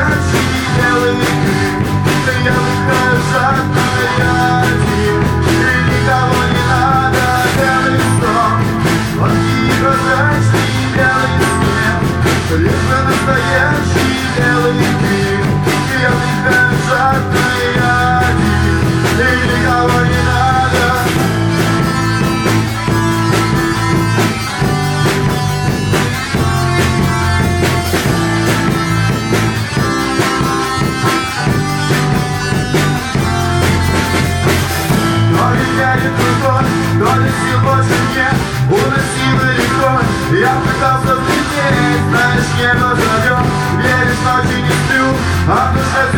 горящий белый дым. Я выхожу жадно один, и никого не надо, белый сон. Лодки прозрачный белый снег, лишь бы настоящий белый дым. Я выхожу жадно один, и никого не надо. Доли сил больше нет, уноси далеко. Я пытался взлететь, знаешь, небо зовет. Веришь, ночи не сплю, а в душе